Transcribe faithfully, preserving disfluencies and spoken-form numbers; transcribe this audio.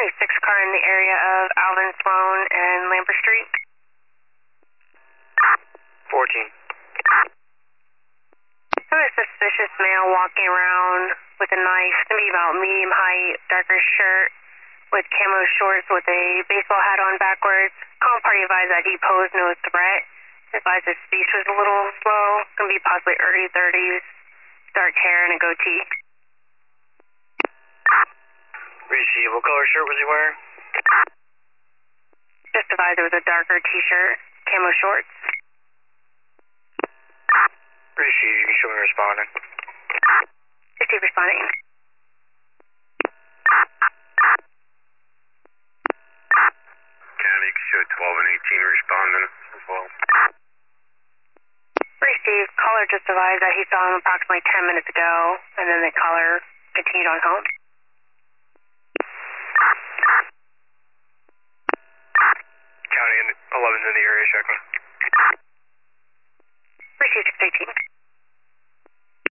twenty-six car in the area of Alvin Sloan and Lambert Street. fourteen. I have a suspicious male walking around with a knife, maybe about medium height, darker shirt, with camo shorts with a baseball hat on backwards. Call party advised that he posed no threat. Advised his speech was a little slow, going to be possibly early thirties, dark hair and a goatee. Receive. What color shirt was he wearing? Just advised it was a darker t-shirt, camo shorts. Receive. You can show me responding. Receive responding. County, you can show twelve and eighteen responding as well. Received. Caller just advised that he saw him approximately ten minutes ago, and then the caller continued on home. County, eleven's in the area, checking.